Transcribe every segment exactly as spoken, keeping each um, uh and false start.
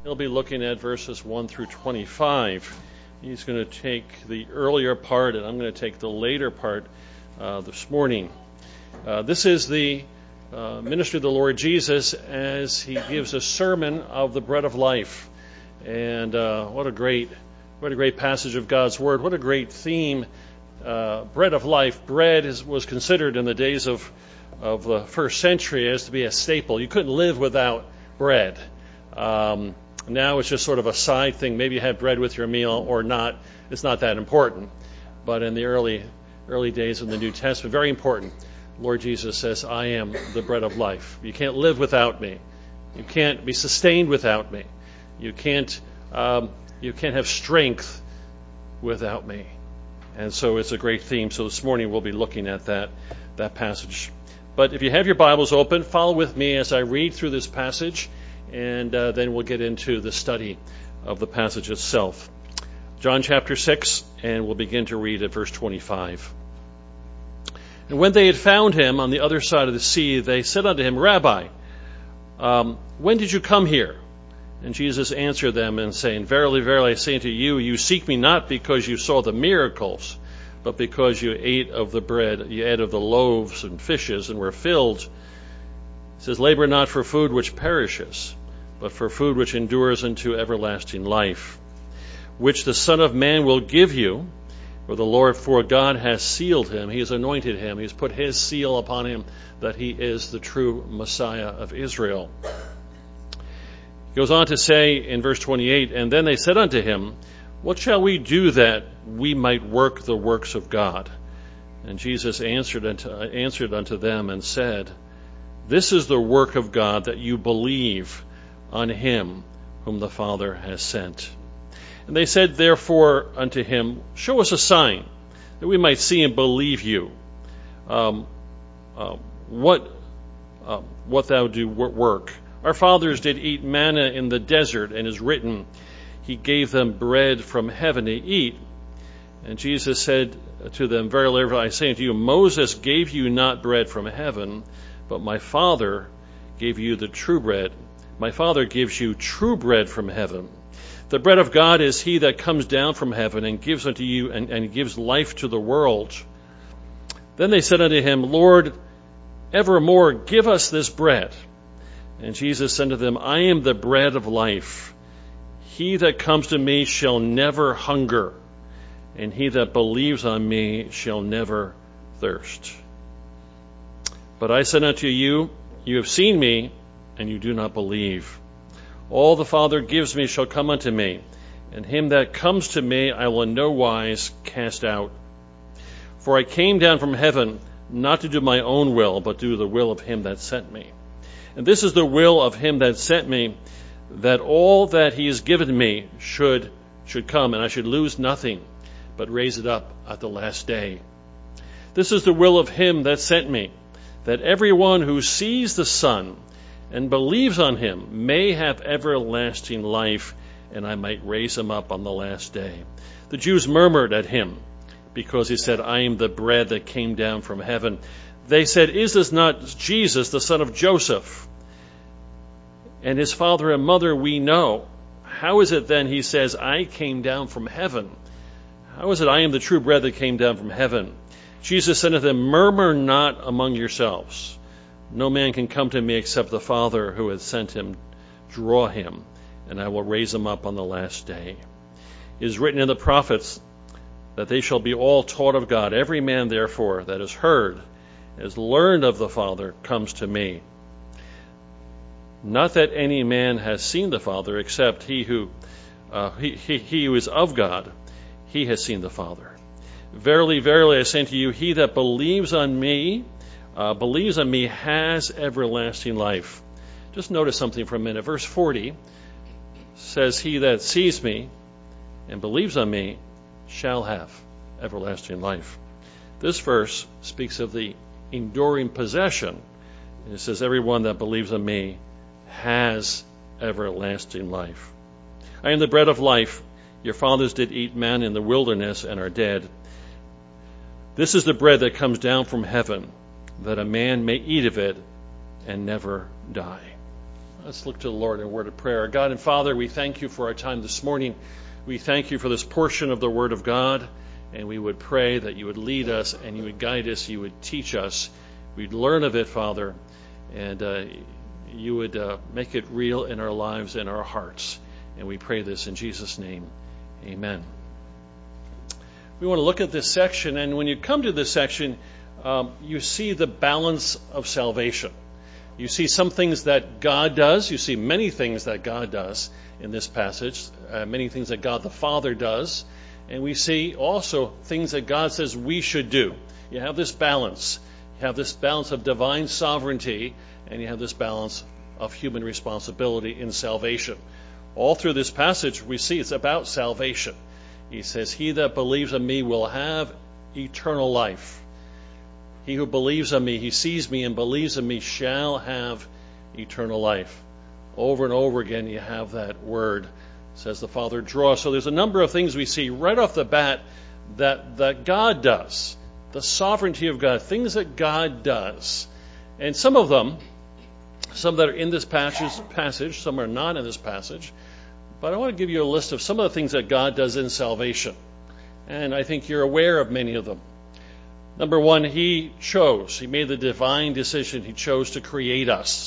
He'll be looking at verses one through twenty-five. He's going to take the earlier part, and I'm going to take the later part uh, this morning. Uh, this is the uh, ministry of the Lord Jesus as he gives a sermon of the bread of life. And uh, what a great, what a great passage of God's Word. What a great theme. Uh, bread of life. Bread is, was considered in the days of, of the first century as to be a staple. You couldn't live without bread. Um, now it's just sort of a side thing. Maybe you have bread with your meal or not. It's not that important. But in the early early days of the New Testament, very important. Lord Jesus says, I am the bread of life. You can't live without me. You can't be sustained without me. You can't um, you can't have strength without me. And so it's a great theme. So this morning we'll be looking at that that passage. But if you have your Bibles open, follow with me as I read through this passage, and uh, then we'll get into the study of the passage itself. John chapter six, and we'll begin to read at verse twenty-five. And when they had found him on the other side of the sea, they said unto him, Rabbi, um, when did you come here? And Jesus answered them and saying, Verily, verily, I say unto you, you seek me not because you saw the miracles, but because you ate of the bread, you ate of the loaves and fishes, and were filled. He says, Labor not for food which perishes, but for food which endures unto everlasting life, which the Son of Man will give you. For the Lord, for God has sealed him, he has anointed him, he has put his seal upon him, that he is the true Messiah of Israel. He goes on to say in verse twenty-eight, And then they said unto him, What shall we do that we might work the works of God? And Jesus answered unto, answered unto them and said, This is the work of God, that you believe on him whom the Father has sent. And they said therefore unto him, Show us a sign, that we might see and believe you. Um, uh, what uh, what thou do work. Our fathers did eat manna in the desert, and is written, He gave them bread from heaven to eat. And Jesus said to them, Verily, verily, I say unto you, Moses gave you not bread from heaven, but my Father gave you the true bread. My Father gives you true bread from heaven. The bread of God is he that comes down from heaven and gives unto you and, and gives life to the world. Then they said unto him, Lord, evermore give us this bread. And Jesus said to them, I am the bread of life. He that comes to me shall never hunger, and he that believes on me shall never thirst. But I said unto you, you have seen me, and you do not believe. All the Father gives me shall come unto me, and him that comes to me I will in no wise cast out. For I came down from heaven not to do my own will, but to do the will of him that sent me. And this is the will of him that sent me, that all that he has given me should should come, and I should lose nothing, but raise it up at the last day. This is the will of him that sent me, that everyone who sees the Son and believes on him may have everlasting life, and I might raise him up on the last day. The Jews murmured at him, because he said, I am the bread that came down from heaven. They said, Is this not Jesus, the son of Joseph? And his father and mother we know. How is it then, he says, I came down from heaven? How is it I am the true bread that came down from heaven? Jesus said to them, Murmur not among yourselves. No man can come to me except the Father who hath sent him draw him, and I will raise him up on the last day. It is written in the prophets that they shall be all taught of God. Every man, therefore, that has heard, has learned of the Father, comes to me. Not that any man has seen the Father, except he who uh, he, he, he who is of God, he has seen the Father. Verily, verily, I say unto you, he that believes on me, Uh, believes on me has everlasting life. Just notice something for a minute. Verse forty says, He that sees me and believes on me shall have everlasting life. This verse speaks of the enduring possession. It says, Everyone that believes on me has everlasting life. I am the bread of life. Your fathers did eat manna in the wilderness and are dead. This is the bread that comes down from heaven, that a man may eat of it and never die. Let's look to the Lord in a word of prayer. God and Father, we thank you for our time this morning. We thank you for this portion of the Word of God, and we would pray that you would lead us and you would guide us, you would teach us. We'd learn of it, Father, and uh, you would uh, make it real in our lives and our hearts. And we pray this in Jesus' name. Amen. We want to look at this section, and when you come to this section, um, you see the balance of salvation. You see some things that God does. You see many things that God does in this passage, uh, many things that God the Father does. And we see also things that God says we should do. You have this balance. You have this balance of divine sovereignty, and you have this balance of human responsibility in salvation. All through this passage, we see it's about salvation. He says, he that believes in me will have eternal life. He who believes on me, he sees me and believes in me, shall have eternal life. Over and over again, you have that word, says the Father, draw. So there's a number of things we see right off the bat that, that God does. The sovereignty of God, things that God does. And some of them, some that are in this passage, passage, some are not in this passage. But I want to give you a list of some of the things that God does in salvation. And I think you're aware of many of them. Number one, he chose. He made the divine decision. He chose to create us.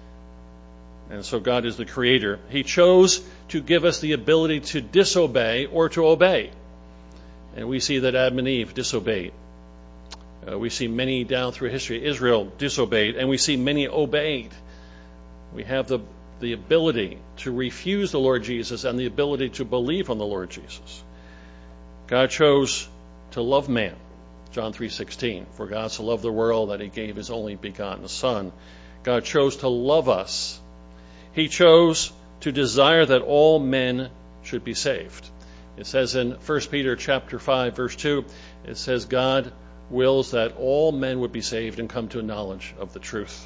And so God is the creator. He chose to give us the ability to disobey or to obey. And we see that Adam and Eve disobeyed. Uh, we see many down through history. Israel disobeyed, and we see many obeyed. We have the, the ability to refuse the Lord Jesus and the ability to believe on the Lord Jesus. God chose to love man. John three sixteen, for God so loved the world that he gave his only begotten Son. God chose to love us. He chose to desire that all men should be saved. It says in First Peter chapter five, verse two, it says, God wills that all men would be saved and come to a knowledge of the truth.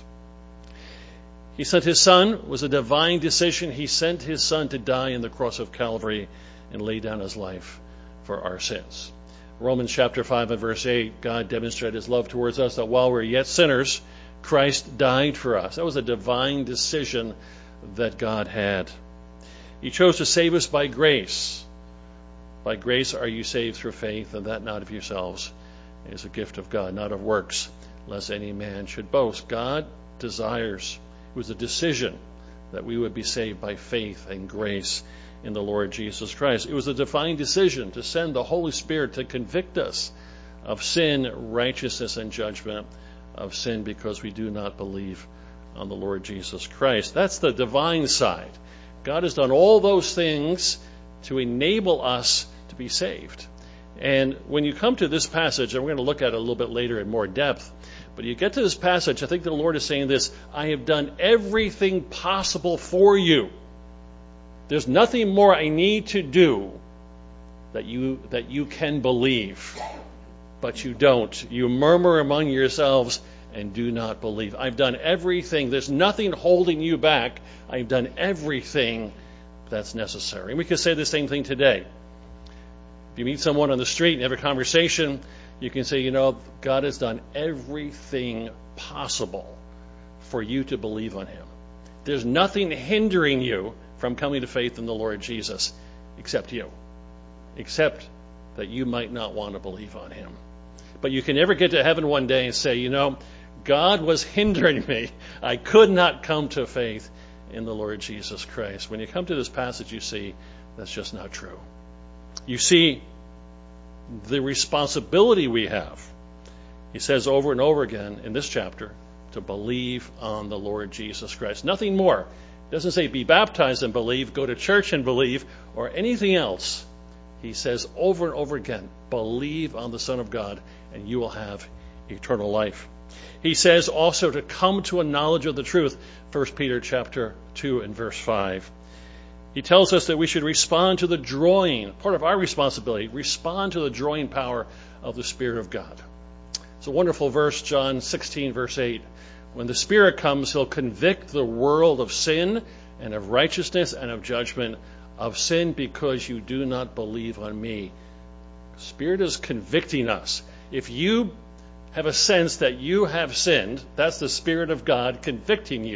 He sent his Son. It was a divine decision. He sent his Son to die on the cross of Calvary and lay down his life for our sins. Romans chapter five and verse eight, God demonstrated his love towards us that while we were yet sinners, Christ died for us. That was a divine decision that God had. He chose to save us by grace. By grace are you saved through faith, and that not of yourselves. It is a gift of God, not of works, lest any man should boast. God desires, it was a decision that we would be saved by faith and grace in the Lord Jesus Christ. It was a divine decision to send the Holy Spirit to convict us of sin, righteousness, and judgment of sin because we do not believe on the Lord Jesus Christ. That's the divine side. God has done all those things to enable us to be saved. And when you come to this passage, and we're going to look at it a little bit later in more depth, but you get to this passage, I think the Lord is saying this, I have done everything possible for you. There's nothing more I need to do that you that you can believe, but you don't. You murmur among yourselves and do not believe. I've done everything. There's nothing holding you back. I've done everything that's necessary. And we could say the same thing today. If you meet someone on the street and have a conversation, you can say, you know, God has done everything possible for you to believe on him. There's nothing hindering you from coming to faith in the Lord Jesus, except you. Except that you might not want to believe on him. But you can never get to heaven one day and say, you know, God was hindering me. I could not come to faith in the Lord Jesus Christ. When you come to this passage, you see that's just not true. You see the responsibility we have. He says over and over again in this chapter to believe on the Lord Jesus Christ. Nothing more. It doesn't say be baptized and believe, go to church and believe, or anything else. He says over and over again, believe on the Son of God and you will have eternal life. He says also to come to a knowledge of the truth, First Peter chapter two and verse five. He tells us that we should respond to the drawing, part of our responsibility, respond to the drawing power of the Spirit of God. It's a wonderful verse, John sixteen, verse eight. When the Spirit comes, he'll convict the world of sin and of righteousness and of judgment. Of sin because you do not believe on me. Spirit is convicting us. If you have a sense that you have sinned, that's the Spirit of God convicting you.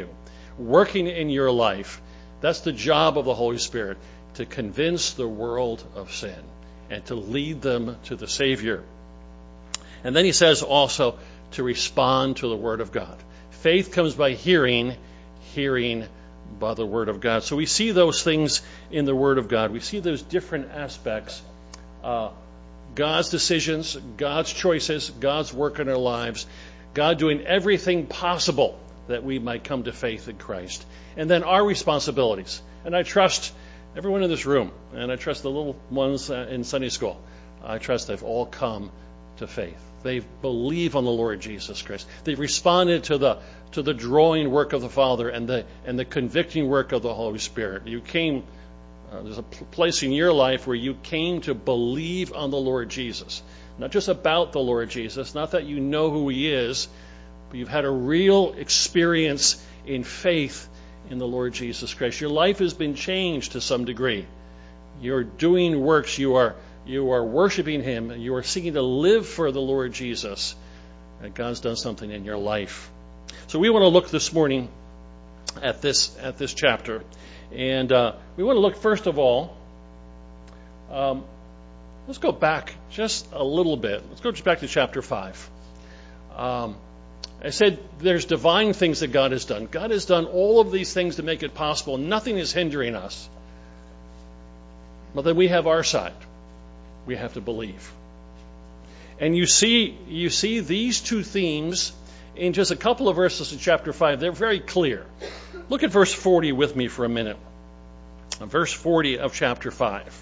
working in your life. That's the job of the Holy Spirit, to convince the world of sin and to lead them to the Savior. And then he says also to respond to the Word of God. Faith comes by hearing, hearing by the Word of God. So we see those things in the Word of God. We see those different aspects. Uh, God's decisions, God's choices, God's work in our lives, God doing everything possible that we might come to faith in Christ. And then our responsibilities. And I trust everyone in this room, and I trust the little ones in Sunday school, I trust they've all come to faith. They believe on the Lord Jesus Christ. They've responded to the to the drawing work of the Father and the and the convicting work of the Holy Spirit. You came, uh, there's a place in your life where you came to believe on the Lord Jesus. Not just about the Lord Jesus, not that you know who He is, but you've had a real experience in faith in the Lord Jesus Christ. Your life has been changed to some degree. You're doing works. You are you are worshiping Him. You are seeking to live for the Lord Jesus. And God's done something in your life. So we want to look this morning at this at this chapter, and uh, we want to look first of all. Um, let's go back just a little bit. Let's go just back to chapter five. Um, I said there's divine things that God has done. God has done all of these things to make it possible. Nothing is hindering us. But then we have our side. We have to believe. And you see, you see these two themes in just a couple of verses in chapter five. They're very clear. Look at verse forty with me for a minute. Verse forty of chapter five.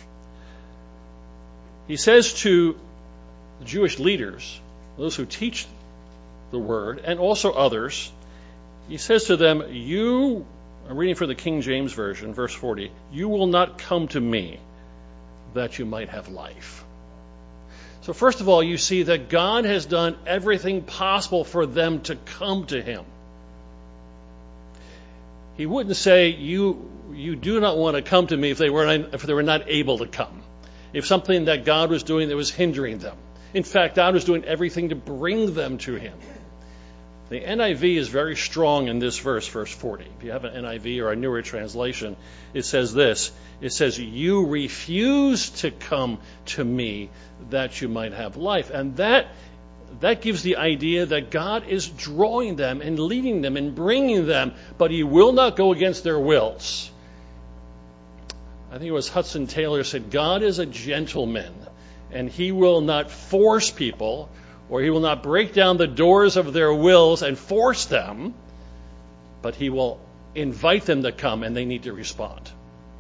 He says to the Jewish leaders, those who teach the word, and also others, he says to them, you, I'm reading from the King James Version, verse forty, you will not come to me that you might have life. So first of all, you see that God has done everything possible for them to come to Him. He wouldn't say, you, you do not want to come to me if they, were not, if they were not able to come. If something that God was doing that was hindering them. In fact, God was doing everything to bring them to Him. The N I V is very strong in this verse, verse forty. If you have an N I V or a newer translation, it says this. It says, you refuse to come to me that you might have life. And that that gives the idea that God is drawing them and leading them and bringing them, but He will not go against their wills. I think it was Hudson Taylor said, God is a gentleman, and He will not force people, or He will not break down the doors of their wills and force them, but He will invite them to come, and they need to respond.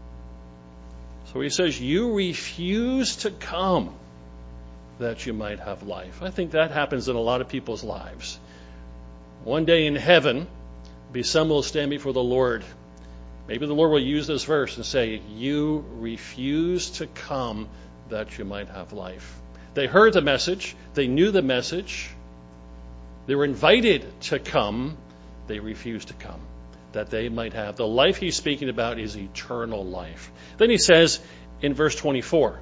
So He says, you refuse to come that you might have life. I think that happens in a lot of people's lives. One day in heaven, be some will stand before the Lord. Maybe the Lord will use this verse and say, you refuse to come that you might have life. They heard the message. They knew the message. They were invited to come. They refused to come, that they might have. The life He's speaking about is eternal life. Then He says in verse twenty-four,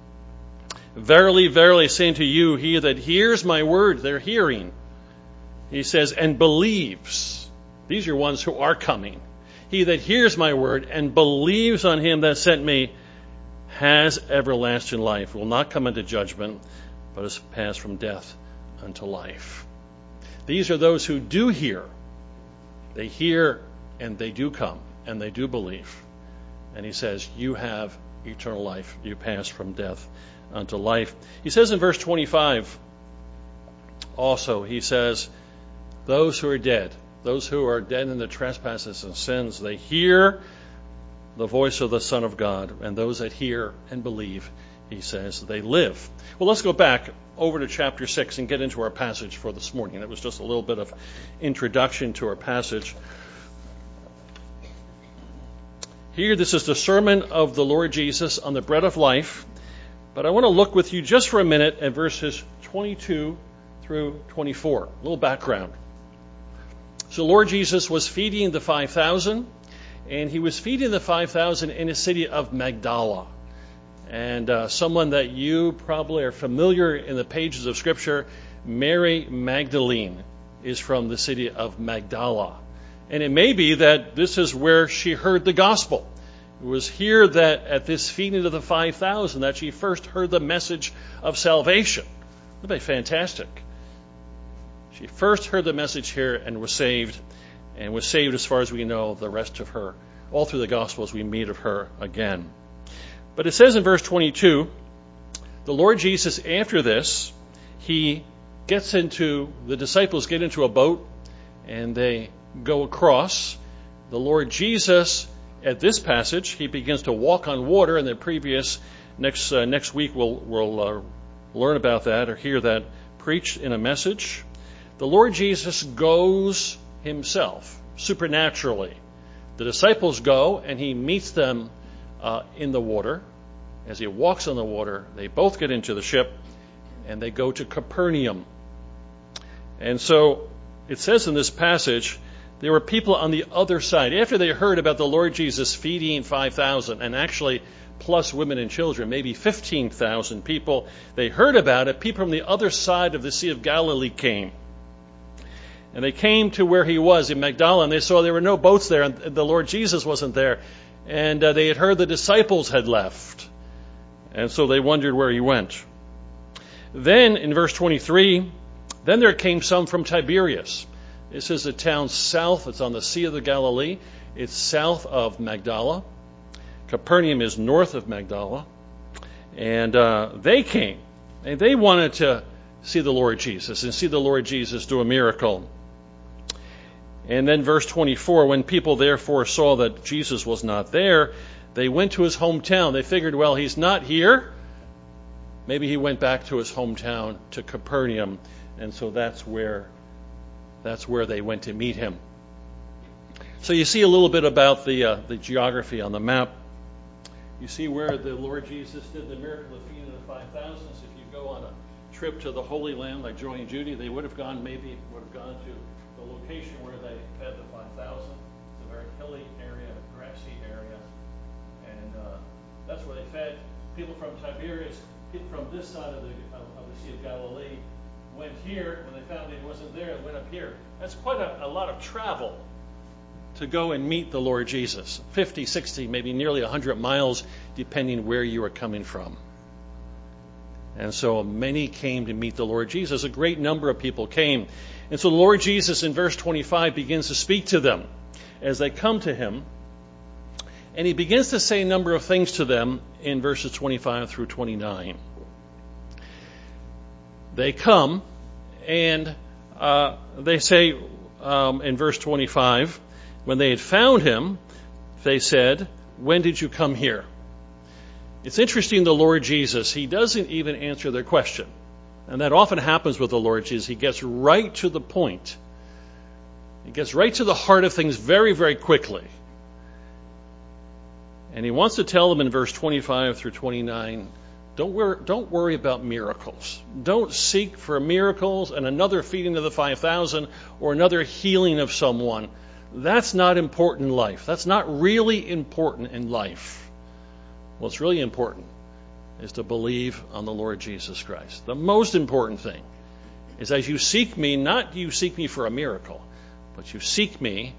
verily, verily, saying to you, he that hears my word, they're hearing. He says, and believes. These are ones who are coming. He that hears my word and believes on Him that sent me has everlasting life, will not come into judgment, but is passed from death unto life. These are those who do hear. They hear and they do come and they do believe. And He says, you have eternal life. You pass from death unto life. He says in verse twenty-five also, He says, those who are dead, those who are dead in the trespasses and sins, they hear the voice of the Son of God, and those that hear and believe, He says, they live. Well, let's go back over to chapter six and get into our passage for this morning. That was just a little bit of introduction to our passage. Here, this is the sermon of the Lord Jesus on the bread of life, but I want to look with you just for a minute at verses twenty-two through twenty-four. A little background. So Lord Jesus was feeding the five thousand, and He was feeding the five thousand in a city of Magdala. And uh, someone that you probably are familiar in the pages of Scripture, Mary Magdalene, is from the city of Magdala. And it may be that this is where she heard the gospel. It was here that at this feeding of the five thousand that she first heard the message of salvation. That'd be fantastic. She first heard the message here and was saved, and was saved as far as we know the rest of her. All through the Gospels we meet of her again. But it says in verse twenty-two, the Lord Jesus, after this, he gets into, the disciples get into a boat, and they go across. The Lord Jesus, at this passage, he begins to walk on water. In the previous, next uh, next week we'll, we'll uh, learn about that or hear that preached in a message. The Lord Jesus goes himself, supernaturally. The disciples go, and he meets them uh, in the water. As he walks on the water, they both get into the ship, and they go to Capernaum. And so it says in this passage, there were people on the other side. After they heard about the Lord Jesus feeding five thousand, and actually plus women and children, maybe fifteen thousand people, they heard about it. People from the other side of the Sea of Galilee came. And they came to where he was in Magdala, and they saw there were no boats there, and the Lord Jesus wasn't there. And uh, they had heard the disciples had left. And so they wondered where he went. Then, in verse twenty-three, then there came some from Tiberias. This is a town south. It's on the Sea of the Galilee. It's south of Magdala. Capernaum is north of Magdala. And uh, they came, and they wanted to see the Lord Jesus and see the Lord Jesus do a miracle. And then verse twenty-four, when people therefore saw that Jesus was not there, they went to his hometown. They figured, well, he's not here. Maybe he went back to his hometown, to Capernaum, and so that's where that's where they went to meet him. So you see a little bit about the uh, the geography on the map. You see where the Lord Jesus did the miracle of feeding the five thousand. So if you go on a trip to the Holy Land like Joy and Judy, they would have gone, maybe would have gone to the location where they fed the five thousand. It's a very hilly area, grassy area, and uh, that's where they fed. People from Tiberias, people from this side of the of, of the Sea of Galilee, went here. When they found he wasn't there, they went up here. That's quite a, a lot of travel to go and meet the Lord Jesus. fifty, sixty, maybe nearly one hundred miles, depending where you are coming from. And so many came to meet the Lord Jesus. A great number of people came. And so the Lord Jesus in verse twenty-five begins to speak to them as they come to him. And he begins to say a number of things to them in verses twenty-five through twenty-nine. They come and uh, they say um, in verse twenty-five, when they had found him, they said, "When did you come here?" It's interesting, the Lord Jesus, he doesn't even answer their question. And that often happens with the Lord Jesus. He gets right to the point. He gets right to the heart of things very, very quickly. And he wants to tell them in verse twenty-five through twenty-nine, don't worry, don't worry about miracles. Don't seek for miracles and another feeding of the five thousand or another healing of someone. That's not important in life. That's not really important in life. What's really important is to believe on the Lord Jesus Christ. The most important thing is, as you seek me, not you seek me for a miracle, but you seek me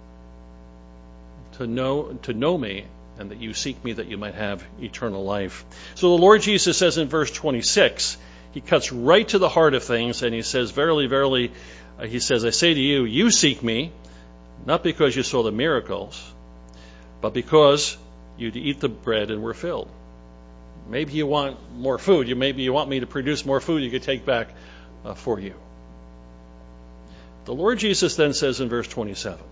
to know to know me, and that you seek me that you might have eternal life. So the Lord Jesus says in verse twenty-six, he cuts right to the heart of things, and he says, verily, verily, uh, he says, I say to you, you seek me, not because you saw the miracles, but because you to eat the bread and were filled. Maybe you want more food. You maybe you want me to produce more food you could take back uh, for you. The Lord Jesus then says in verse twenty-seven,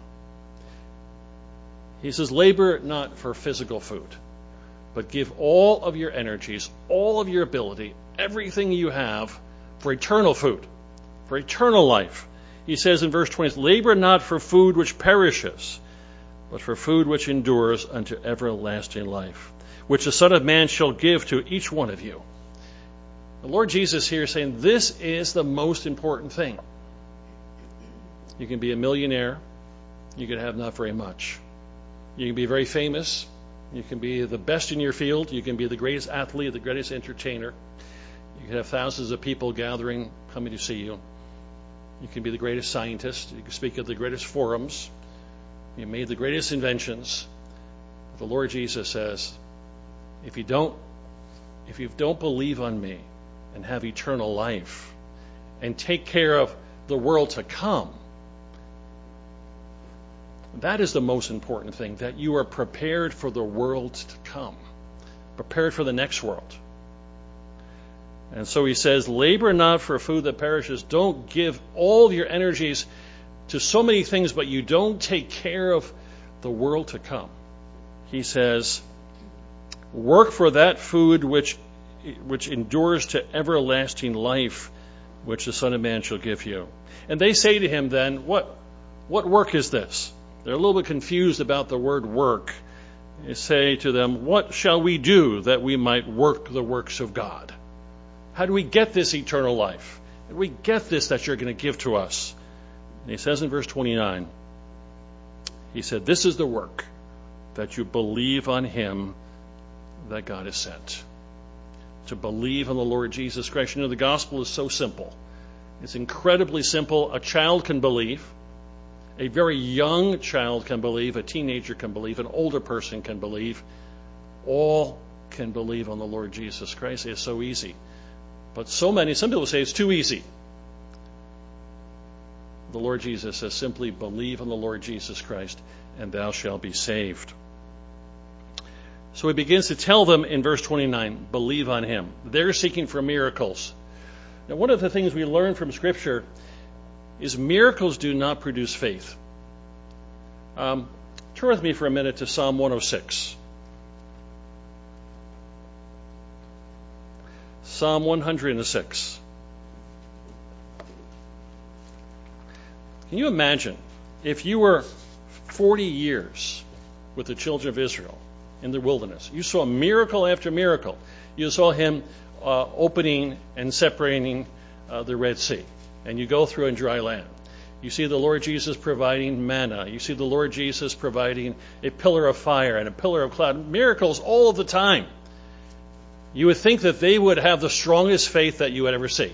he says, labor not for physical food, but give all of your energies, all of your ability, everything you have for eternal food, for eternal life. He says in verse twenty, labor not for food which perishes, but for food which endures unto everlasting life, which the Son of Man shall give to each one of you. The Lord Jesus here is saying this is the most important thing. You can be a millionaire. You can have not very much. You can be very famous. You can be the best in your field. You can be the greatest athlete, the greatest entertainer. You can have thousands of people gathering, coming to see you. You can be the greatest scientist. You can speak at the greatest forums. You made the greatest inventions. But the Lord Jesus says, if you don't, if you don't believe on me and have eternal life and take care of the world to come, that is the most important thing, that you are prepared for the world to come, prepared for the next world. And so he says, labor not for food that perishes. Don't give all your energies to so many things, but you don't take care of the world to come. He says, work for that food which which endures to everlasting life, which the Son of Man shall give you. And they say to him then, what, what work is this? They're a little bit confused about the word work. They say to them, what shall we do that we might work the works of God? How do we get this eternal life? How do we get this that you're going to give to us? And he says in verse twenty-nine, he said, this is the work, that you believe on him that God has sent. To believe on the Lord Jesus Christ. You know, the gospel is so simple. It's incredibly simple. A child can believe. A very young child can believe. A teenager can believe. An older person can believe. All can believe on the Lord Jesus Christ. It's so easy. But so many, some people say it's too easy. The Lord Jesus says, simply believe on the Lord Jesus Christ, and thou shalt be saved. So he begins to tell them in verse twenty-nine, believe on him. They're seeking for miracles. Now, one of the things we learn from Scripture is miracles do not produce faith. Um, turn with me for a minute to Psalm one oh six. Psalm one oh six. Can you imagine if you were forty years with the children of Israel in the wilderness? You saw miracle after miracle. You saw him uh, opening and separating uh, the Red Sea. And you go through in dry land. You see the Lord Jesus providing manna. You see the Lord Jesus providing a pillar of fire and a pillar of cloud. Miracles all of the time. You would think that they would have the strongest faith that you would ever see.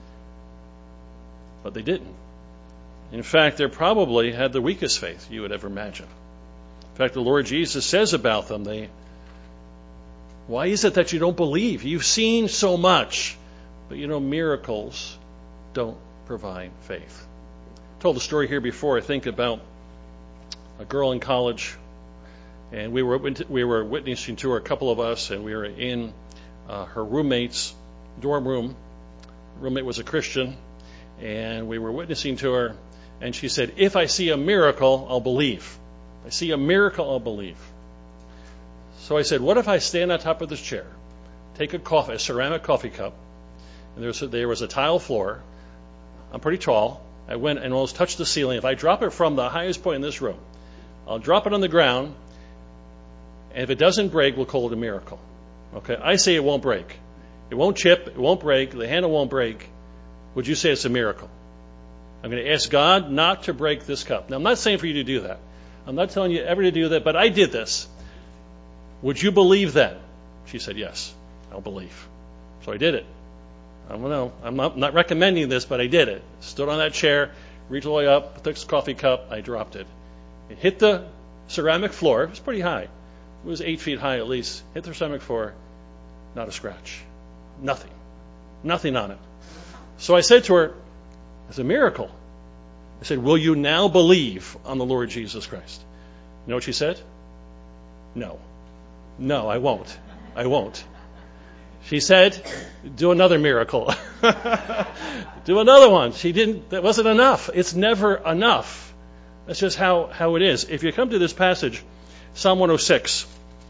But they didn't. In fact, they probably had the weakest faith you would ever imagine. In fact, the Lord Jesus says about them, they, why is it that you don't believe? You've seen so much. But you know, miracles don't provide faith. I told the story here before, I think, about a girl in college. And we were we were witnessing to her, a couple of us, and we were in uh, her roommate's dorm room. Her roommate was a Christian, and we were witnessing to her. And she said, if I see a miracle, I'll believe. If I see a miracle, I'll believe. So I said, what if I stand on top of this chair, take a coffee, a ceramic coffee cup, and there was a, there was a tile floor. I'm pretty tall. I went and almost touched the ceiling. If I drop it from the highest point in this room, I'll drop it on the ground, and if it doesn't break, we'll call it a miracle. Okay? I say it won't break. It won't chip. It won't break. The handle won't break. Would you say it's a miracle? I'm going to ask God not to break this cup. Now, I'm not saying for you to do that. I'm not telling you ever to do that, but I did this. Would you believe that? She said, yes, I'll believe. So I did it. I don't know. I'm not, not recommending this, but I did it. Stood on that chair, reached all the way up, took this coffee cup, I dropped it. It hit the ceramic floor. It was pretty high. It was eight feet high at least. Hit the ceramic floor. Not a scratch. Nothing. Nothing on it. So I said to her, it's a miracle. I said, will you now believe on the Lord Jesus Christ? You know what she said? No. No, I won't. I won't. She said, do another miracle. Do another one. She didn't, that wasn't enough. It's never enough. That's just how, how it is. If you come to this passage, Psalm one oh six,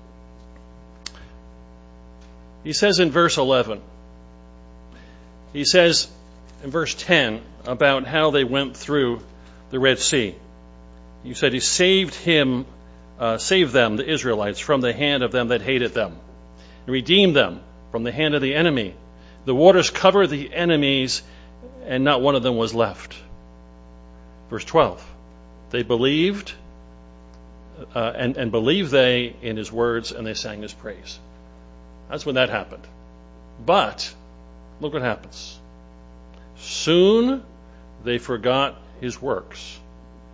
he says in verse eleven, he says in verse ten about how they went through the Red Sea. He said he saved him, uh, saved them, the Israelites, from the hand of them that hated them, and redeemed them from the hand of the enemy. The waters covered the enemies, and not one of them was left. Verse twelve, they believed, uh, and, and believed they in his words, and they sang his praise. That's when that happened. But, look what happens. Soon they forgot his works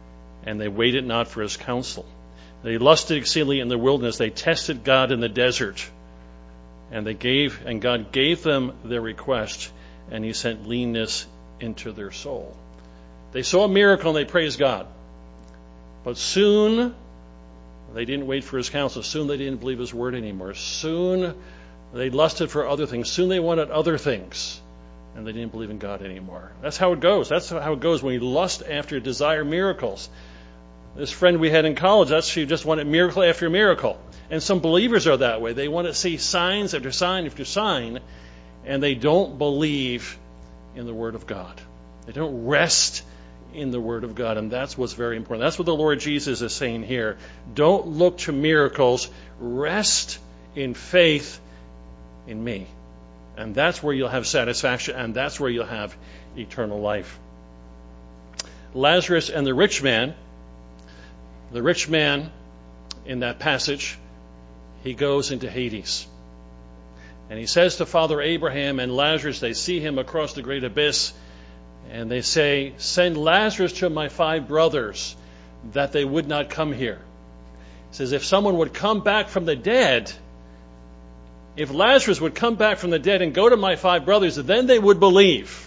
and they waited not for his counsel. They lusted exceedingly in the wilderness. They tested God in the desert. And they gave, and God gave them their request, and he sent leanness into their soul. They saw a miracle and they praised God. But soon they didn't wait for his counsel. Soon they didn't believe his word anymore. Soon they lusted for other things. Soon they wanted other things. And they didn't believe in God anymore. That's how it goes. That's how it goes when we lust after, desire miracles. This friend we had in college, that's she just wanted miracle after miracle. And some believers are that way. They want to see signs after sign after sign, and they don't believe in the Word of God. They don't rest in the Word of God, and that's what's very important. That's what the Lord Jesus is saying here. Don't look to miracles. Rest in faith in me. And that's where you'll have satisfaction, and that's where you'll have eternal life. Lazarus and the rich man, the rich man in that passage, he goes into Hades. And he says to Father Abraham and Lazarus, they see him across the great abyss, and they say, send Lazarus to my five brothers, that they would not come here. He says, if someone would come back from the dead, if Lazarus would come back from the dead and go to my five brothers, then they would believe.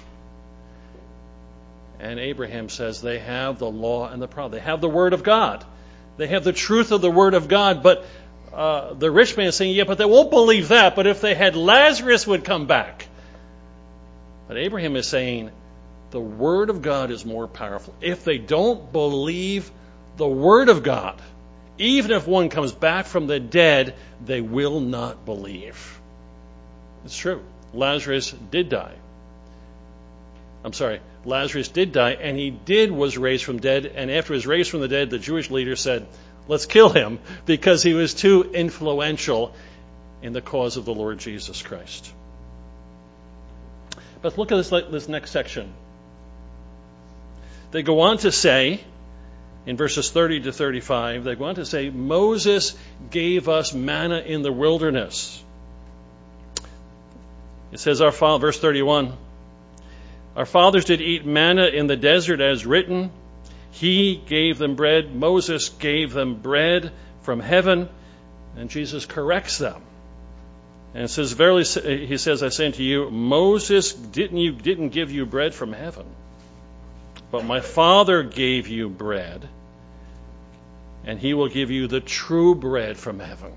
And Abraham says they have the law and the prophet. They have the Word of God. They have the truth of the Word of God. But uh, the rich man is saying, yeah, but they won't believe that. But if they had Lazarus would come back. But Abraham is saying the Word of God is more powerful. If they don't believe the Word of God, even if one comes back from the dead, they will not believe. It's true. Lazarus did die. I'm sorry, Lazarus did die, and he did was raised from dead, and after he was raised from the dead, the Jewish leaders said, let's kill him, because he was too influential in the cause of the Lord Jesus Christ. But look at this, this next section. They go on to say, in verses thirty to thirty-five, they go on to say, Moses gave us manna in the wilderness. It says, our father, verse thirty-one, our fathers did eat manna in the desert as written. He gave them bread. Moses gave them bread from heaven. And Jesus corrects them. And it says, verily, he says, I say unto you, Moses didn't, you, didn't give you bread from heaven, but my Father gave you bread, and he will give you the true bread from heaven.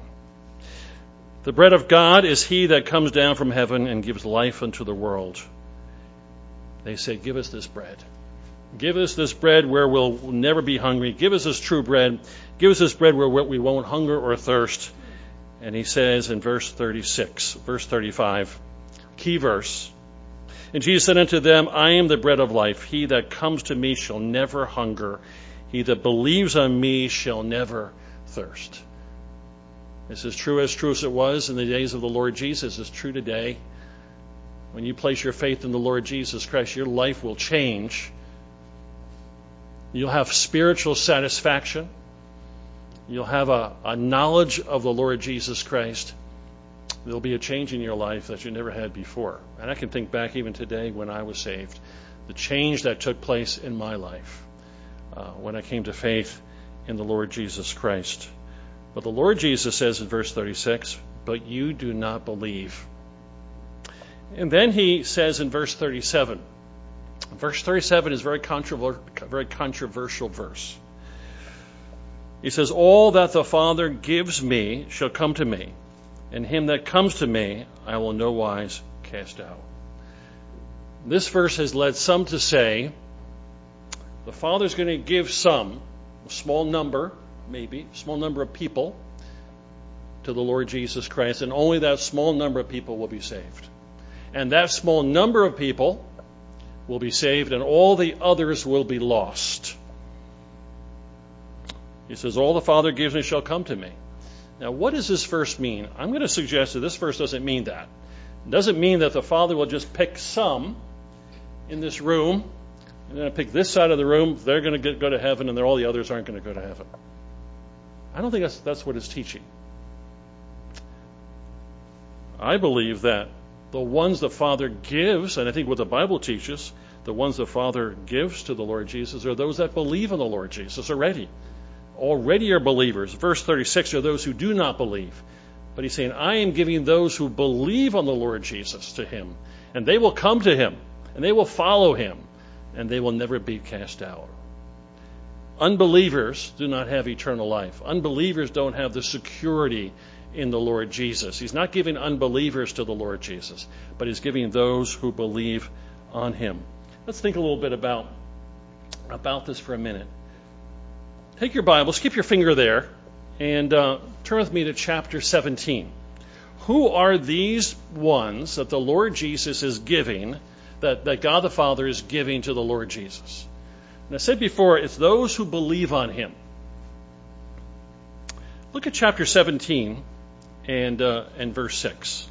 The bread of God is he that comes down from heaven and gives life unto the world. They say, give us this bread. Give us this bread where we'll never be hungry. Give us this true bread. Give us this bread where we won't hunger or thirst. And he says in verse thirty-six, verse thirty-five, key verse, and Jesus said unto them, I am the bread of life. He that comes to me shall never hunger. He that believes on me shall never thirst. This is true as true as it was in the days of the Lord Jesus. It's true today. When you place your faith in the Lord Jesus Christ, your life will change. You'll have spiritual satisfaction. You'll have a, a knowledge of the Lord Jesus Christ. There'll be a change in your life that you never had before. And I can think back even today when I was saved, the change that took place in my life uh, when I came to faith in the Lord Jesus Christ. But the Lord Jesus says in verse thirty-six, but you do not believe. And then he says in verse thirty-seven, verse thirty-seven is a very, controver- very controversial verse. He says, all that the Father gives me shall come to me, and him that comes to me I will no wise cast out. This verse has led some to say the Father's going to give some, a small number, maybe, a small number of people to the Lord Jesus Christ, and only that small number of people will be saved. And that small number of people will be saved, and all the others will be lost. He says, all the Father gives me shall come to me. Now, what does this verse mean? I'm going to suggest that this verse doesn't mean that. It doesn't mean that the Father will just pick some in this room, and then pick this side of the room, they're going to get, go to heaven, and all the others aren't going to go to heaven. I don't think that's, that's what it's teaching. I believe that the ones the Father gives, and I think what the Bible teaches, The ones the Father gives to the Lord Jesus are those that believe in the Lord Jesus already. Already are believers. Verse thirty-six are those who do not believe. But he's saying, I am giving those who believe on the Lord Jesus to him, and they will come to him, and they will follow him, and they will never be cast out. Unbelievers do not have eternal life. Unbelievers don't have the security in the Lord Jesus. He's not giving unbelievers to the Lord Jesus, but he's giving those who believe on him. Let's think a little bit about, about this for a minute. Take your Bible, skip your finger there, and uh, turn with me to chapter seventeen. Who are these ones that the Lord Jesus is giving, that, that God the Father is giving to the Lord Jesus? And I said before, it's those who believe on him. Look at chapter seventeen and, uh, and verse six.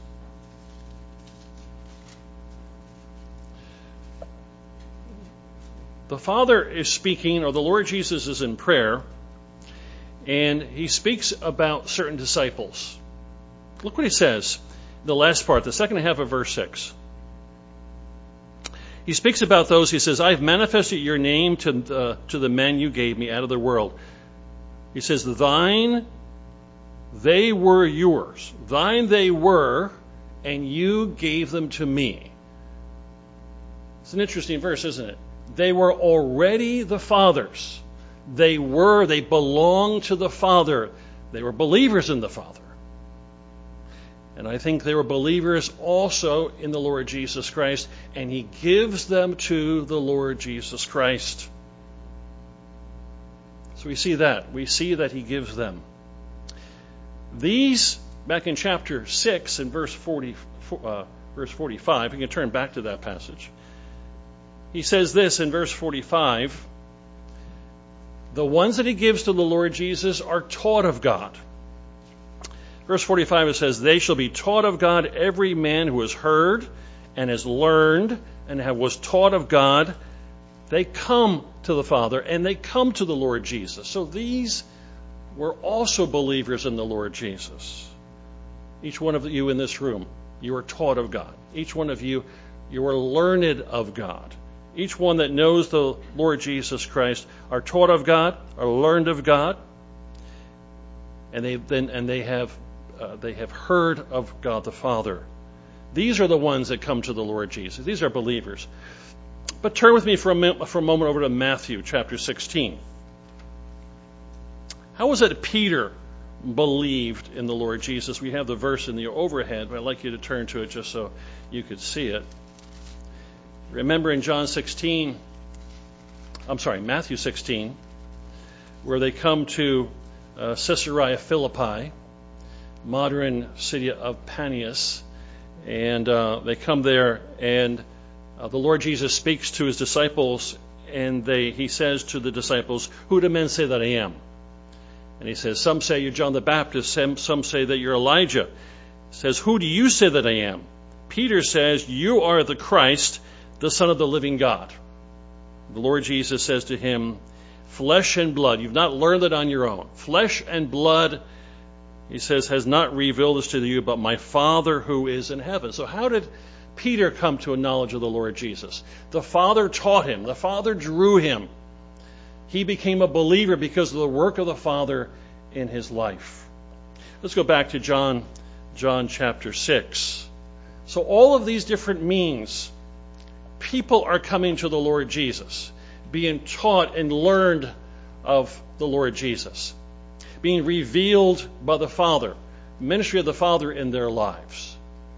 The Father is speaking, or the Lord Jesus is in prayer, and he speaks about certain disciples. Look what he says, the last part, the second half of verse six. He speaks about those, he says, I've manifested your name to the, to the men you gave me out of the world. He says, thine, they were yours. Thine they were, and you gave them to me. It's an interesting verse, isn't it? They were already the Father's. They were, they belonged to the Father. They were believers in the Father. And I think they were believers also in the Lord Jesus Christ, and he gives them to the Lord Jesus Christ. So we see that. We see that he gives them. These, back in chapter six and verse forty, uh, verse forty-five, you can turn back to that passage. He says this in verse forty-five, the ones that he gives to the Lord Jesus are taught of God. Verse forty-five, it says, they shall be taught of God, every man who has heard and has learned and have, was taught of God. They come to the Father and they come to the Lord Jesus. So these were also believers in the Lord Jesus. Each one of you in this room, you are taught of God. Each one of you, you are learned of God. Each one that knows the Lord Jesus Christ are taught of God, are learned of God, and they then and they have uh, they have heard of God the Father. These are the ones that come to the Lord Jesus. These are believers. But turn with me for a, minute, for a moment over to Matthew chapter sixteen. How was it that Peter believed in the Lord Jesus? We have the verse in the overhead, but I'd like you to turn to it just so you could see it. Remember in John sixteen, I'm sorry, Matthew sixteen, where they come to uh, Caesarea Philippi, modern city of Panias, and uh, they come there, and uh, the Lord Jesus speaks to his disciples, and they he says to the disciples, who do men say that I am? And he says, some say you're John the Baptist, some, some say that you're Elijah. He says, who do you say that I am? Peter says, you are the Christ, the Son of the living God. The Lord Jesus says to him, flesh and blood, you've not learned it on your own. Flesh and blood, he says, has not revealed this to you, but my Father who is in heaven. So how did Peter come to a knowledge of the Lord Jesus? The Father taught him. The Father drew him. He became a believer because of the work of the Father in his life. Let's go back to John, John chapter six. So all of these different means, people are coming to the Lord Jesus, being taught and learned of the Lord Jesus, being revealed by the Father, ministry of the Father in their lives.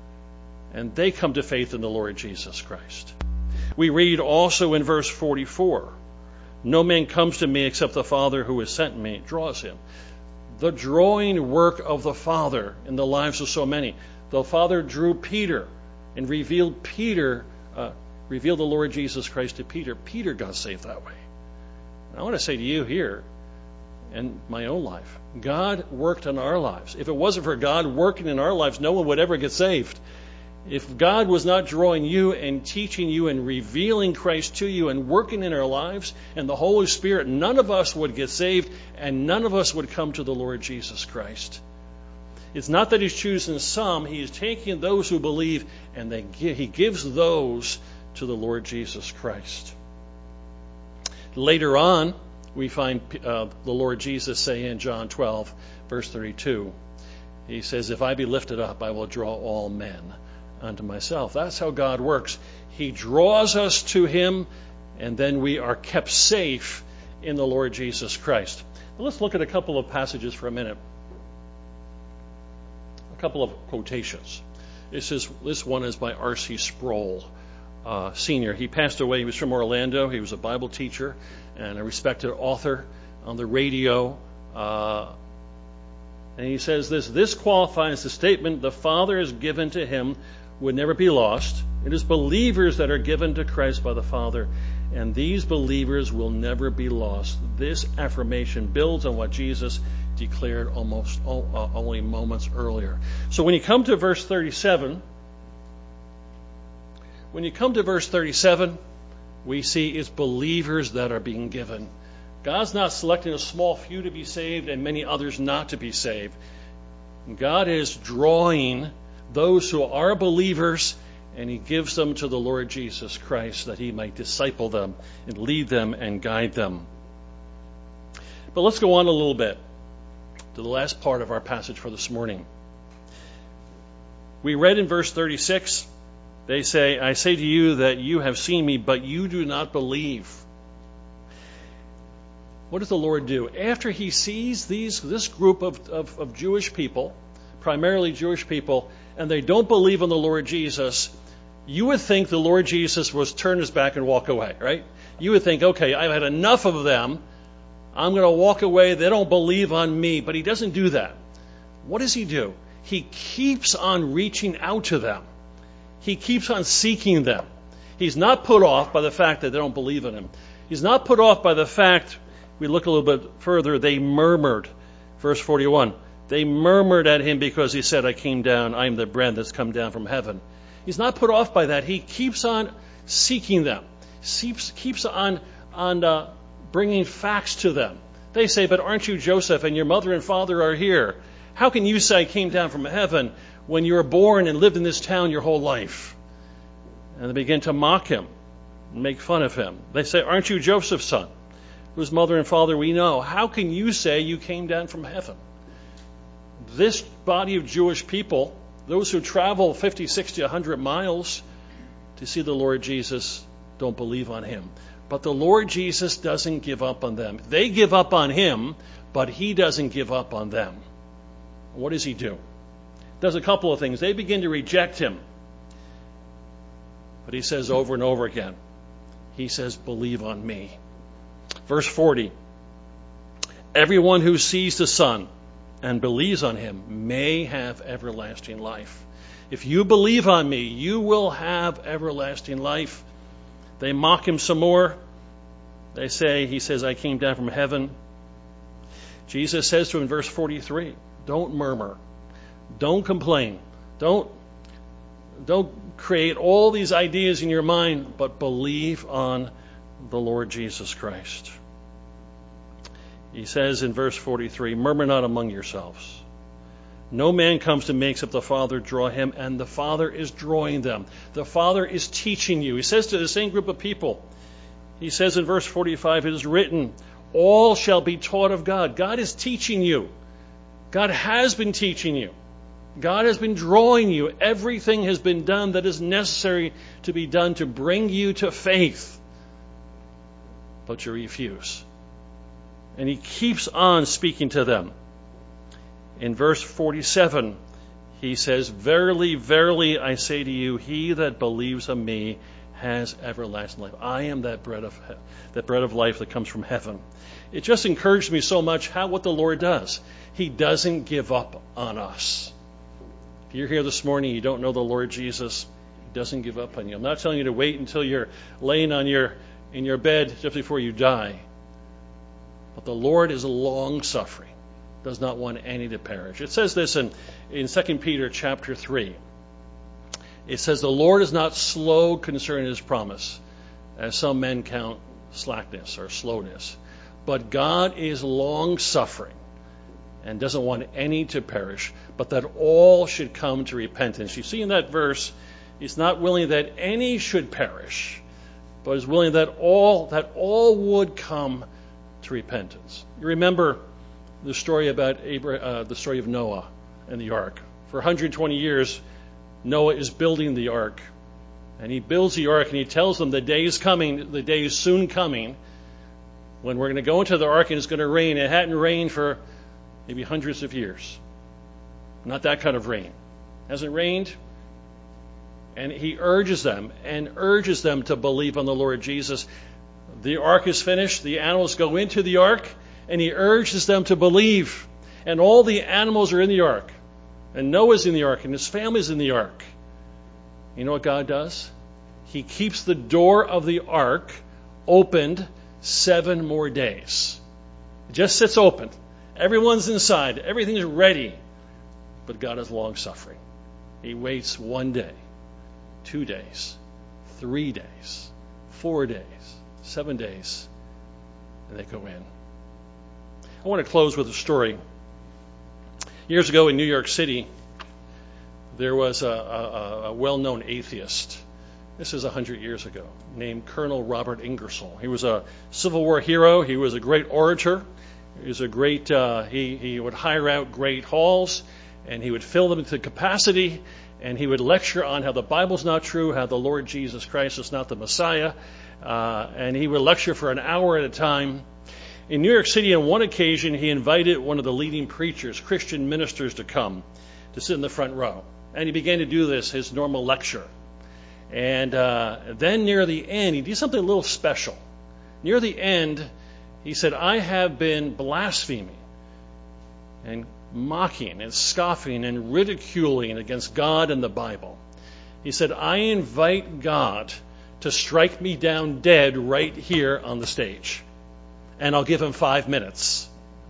And they come to faith in the Lord Jesus Christ. We read also in verse forty-four, no man comes to me except the Father who has sent me draws him. The drawing work of the Father in the lives of so many. The Father drew Peter and revealed Peter, uh, revealed the Lord Jesus Christ to Peter. Peter got saved that way. And I want to say to you here, in my own life, God worked in our lives. If it wasn't for God working in our lives, no one would ever get saved. If God was not drawing you and teaching you and revealing Christ to you and working in our lives and the Holy Spirit, none of us would get saved and none of us would come to the Lord Jesus Christ. It's not that he's choosing some. He is taking those who believe and they give, he gives those to the Lord Jesus Christ. Later on, we find uh, the Lord Jesus say in John twelve, verse thirty-two, he says, if I be lifted up, I will draw all men unto myself. That's how God works. He draws us to him, and then we are kept safe in the Lord Jesus Christ. Now let's look at a couple of passages for a minute. A couple of quotations. This is this one is by R C Sproul, uh, Senior. He passed away. He was from Orlando. He was a Bible teacher and a respected author on the radio. Uh, and he says this, this qualifies the statement the Father is given to him would never be lost. It is believers that are given to Christ by the Father, and these believers will never be lost. This affirmation builds on what Jesus declared almost uh, only moments earlier. So when you come to verse thirty-seven, when you come to verse thirty-seven, we see it's believers that are being given. God's not selecting a small few to be saved and many others not to be saved. God is drawing those who are believers, and he gives them to the Lord Jesus Christ that he might disciple them and lead them and guide them. But let's go on a little bit to the last part of our passage for this morning. We read in verse thirty-six, they say, I say to you that you have seen me, but you do not believe. What does the Lord do? After he sees these this group of, of, of Jewish people, primarily Jewish people, and they don't believe in the Lord Jesus, you would think the Lord Jesus was turn his back and walk away, right? You would think, okay, I've had enough of them. I'm going to walk away. They don't believe on me. But he doesn't do that. What does he do? He keeps on reaching out to them. He keeps on seeking them. He's not put off by the fact that they don't believe in him. He's not put off by the fact, we look a little bit further, they murmured. Verse forty-one, they murmured at him because he said, I came down, I am the bread that's come down from heaven. He's not put off by that. He keeps on seeking them. Keeps, keeps on, on uh, bringing facts to them. They say, but aren't you Joseph, and your mother and father are here? How can you say I came down from heaven when you were born and lived in this town your whole life? And they begin to mock him and make fun of him. They say, aren't you Joseph's son, whose mother and father we know? How can you say you came down from heaven? This body of Jewish people, those who travel fifty, sixty, one hundred miles to see the Lord Jesus, don't believe on him. But the Lord Jesus doesn't give up on them. They give up on him, but he doesn't give up on them. What does he do? Does a couple of things. They begin to reject him. But he says over and over again, he says, believe on me. Verse forty, everyone who sees the Son and believes on him may have everlasting life. If you believe on me, you will have everlasting life. They mock him some more. They say, he says, I came down from heaven. Jesus says to him in verse forty-three, don't murmur. Don't complain. Don't, don't create all these ideas in your mind, but believe on the Lord Jesus Christ. He says in verse forty-three, murmur not among yourselves. No man comes to me except the Father draw him, and the Father is drawing them. The Father is teaching you. He says to the same group of people, he says in verse forty-five, it is written, all shall be taught of God. God is teaching you. God has been teaching you. God has been drawing you. Everything has been done that is necessary to be done to bring you to faith. But you refuse. And he keeps on speaking to them. In verse forty-seven, he says, verily, verily, I say to you, he that believes on me has everlasting life. I am that bread of he- that bread of life that comes from heaven. It just encouraged me so much how what the Lord does. He doesn't give up on us. If you're here this morning, you don't know the Lord Jesus, he doesn't give up on you. I'm not telling you to wait until you're laying on your in your bed just before you die. But the Lord is long-suffering, does not want any to perish. It says this in, in Second Peter chapter three. It says, the Lord is not slow concerning his promise, as some men count slackness or slowness. But God is long-suffering and doesn't want any to perish, but that all should come to repentance. You see in that verse, He's not willing that any should perish, but is willing that all that all would come to repentance. You remember the story about Abraham, uh, the story of Noah and the ark. For one hundred twenty years, Noah is building the ark, and he builds the ark, and he tells them the day is coming, the day is soon coming, when we're going to go into the ark and it's going to rain. It hadn't rained for maybe hundreds of years. Not that kind of rain. Hasn't rained. And he urges them and urges them to believe on the Lord Jesus. The ark is finished. The animals go into the ark, and he urges them to believe. And all the animals are in the ark. And Noah's in the ark, and his family's in the ark. You know what God does? He keeps the door of the ark opened seven more days. It just sits open. Everyone's inside. Everything's ready. But God is long-suffering. He waits one day, two days, three days, four days, seven days, and they go in. I want to close with a story. Years ago in New York City, there was a, a, a well-known atheist. This is a hundred years ago, named Colonel Robert Ingersoll. He was a Civil War hero. He was a great orator. He was a great. Uh, he he would hire out great halls, and he would fill them to capacity. And he would lecture on how the Bible's not true, how the Lord Jesus Christ is not the Messiah. Uh, and he would lecture for an hour at a time. In New York City, on one occasion, he invited one of the leading preachers, Christian ministers, to come to sit in the front row. And he began to do this, his normal lecture. And uh, then near the end, he did something a little special. Near the end, he said, I have been blaspheming and mocking and scoffing and ridiculing against God and the Bible. He said, I invite God to strike me down dead right here on the stage. And I'll give him five minutes.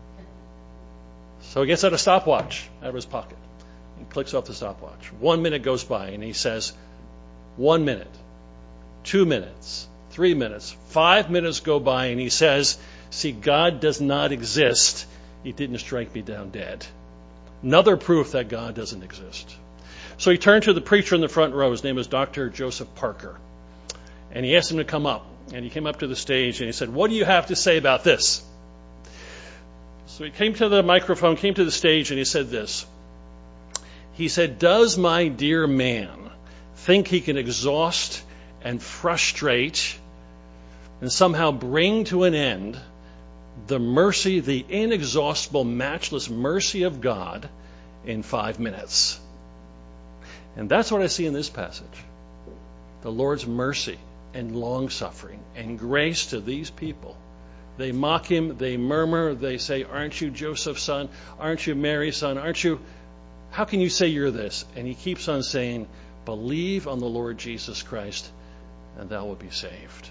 So he gets out a stopwatch out of his pocket. He clicks off the stopwatch. One minute goes by and he says, one minute, two minutes, three minutes, five minutes go by and he says, see, God does not exist. He didn't strike me down dead. Another proof that God doesn't exist. So he turned to the preacher in the front row. His name is Doctor Joseph Parker. And he asked him to come up. And he came up to the stage and he said, what do you have to say about this? So he came to the microphone, came to the stage, and he said this. He said, does my dear man think he can exhaust and frustrate and somehow bring to an end the mercy, the inexhaustible, matchless mercy of God in five minutes? And that's what I see in this passage. The Lord's mercy and long-suffering and grace to these people. They mock him, they murmur, they say, aren't you Joseph's son? Aren't you Mary's son? Aren't you? How can you say you're this? And he keeps on saying, believe on the Lord Jesus Christ and thou wilt be saved.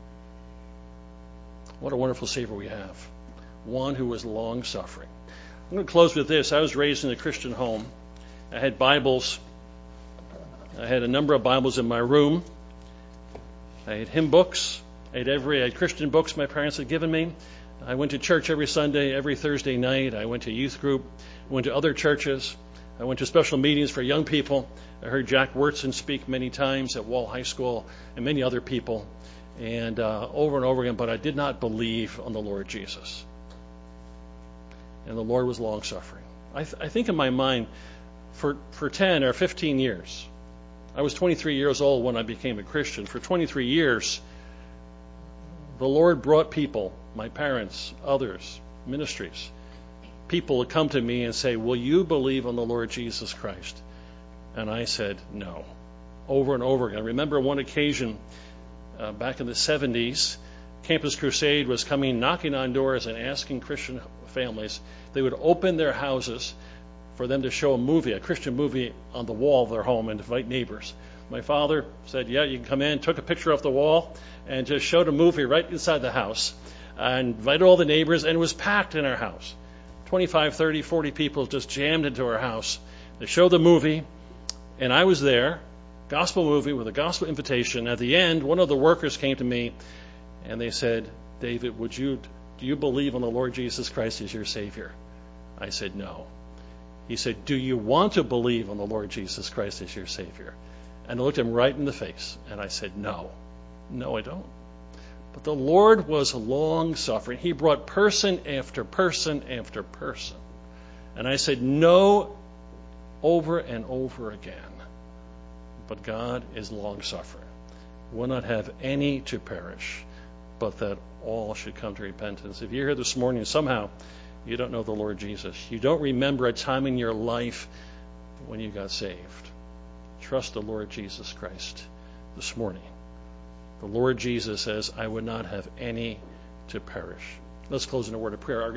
What a wonderful Savior we have. One who was long-suffering. I'm going to close with this. I was raised in a Christian home. I had Bibles. I had a number of Bibles in my room. I had hymn books. I had every I had Christian books my parents had given me. I went to church every Sunday, every Thursday night. I went to youth group. I went to other churches. I went to special meetings for young people. I heard Jack Wurtson speak many times at Wall High School and many other people. And uh, over and over again, but I did not believe on the Lord Jesus. And the Lord was long-suffering. I, th- I think in my mind, for, for ten or fifteen years, I was twenty-three years old when I became a Christian. For twenty-three years, the Lord brought people, my parents, others, ministries, people would come to me and say, will you believe on the Lord Jesus Christ? And I said, no, over and over again. I remember one occasion uh, back in the seventies, Campus Crusade was coming, knocking on doors and asking Christian families, they would open their houses for them to show a movie, a Christian movie on the wall of their home and invite neighbors. My father said, yeah, you can come in, took a picture off the wall and just showed a movie right inside the house and invited all the neighbors, and it was packed in our house. twenty-five, thirty, forty people just jammed into our house. They showed the movie, and I was there, gospel movie with a gospel invitation. At the end, one of the workers came to me and they said, David, would you, do you believe on the Lord Jesus Christ as your Savior? I said, no. He said, do you want to believe on the Lord Jesus Christ as your Savior? And I looked him right in the face, and I said, no, no, I don't. But the Lord was long-suffering. He brought person after person after person. And I said, no, over and over again. But God is long-suffering, will not have any to perish, but that all should come to repentance. If you're here this morning and somehow you don't know the Lord Jesus, you don't remember a time in your life when you got saved, trust the Lord Jesus Christ this morning. The Lord Jesus says, I would not have any to perish. Let's close in a word of prayer. Our